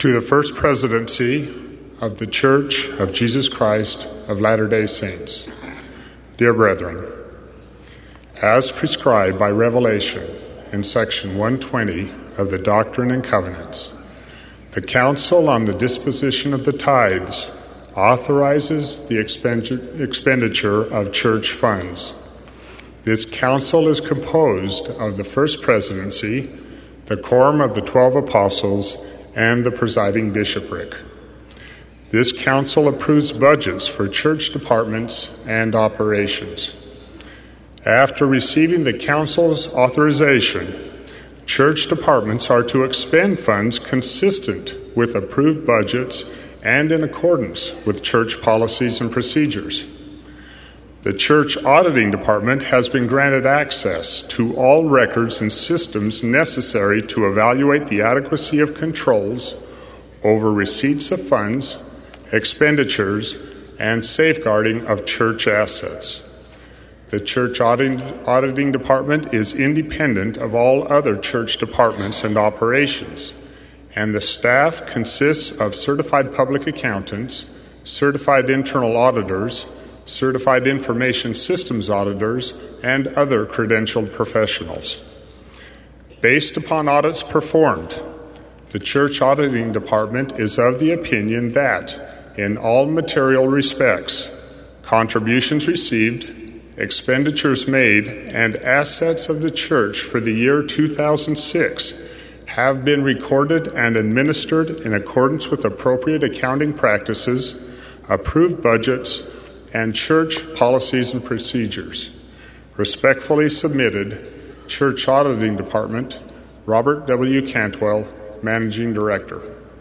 to the First Presidency of the Church of Jesus Christ of Latter-day Saints. Dear brethren, as prescribed by Revelation in section 120 of the Doctrine and Covenants, the Council on the Disposition of the Tithes authorizes the expenditure of church funds. This council is composed of the First Presidency, the Quorum of the 12 Apostles, and the presiding bishopric. This council approves budgets for church departments and operations. After receiving the council's authorization, church departments are to expend funds consistent with approved budgets and in accordance with church policies and procedures. The church auditing department has been granted access to all records and systems necessary to evaluate the adequacy of controls over receipts of funds, expenditures, and safeguarding of church assets. The church auditing department is independent of all other church departments and operations, and the staff consists of certified public accountants, certified internal auditors, certified information systems auditors, and other credentialed professionals. Based upon audits performed, the church auditing department is of the opinion that, in all material respects, contributions received, expenditures made, and assets of the church for the year 2006 have been recorded and administered in accordance with appropriate accounting practices, approved budgets, and church policies and procedures. Respectfully submitted, Church Auditing Department, Robert W. Cantwell, Managing Director.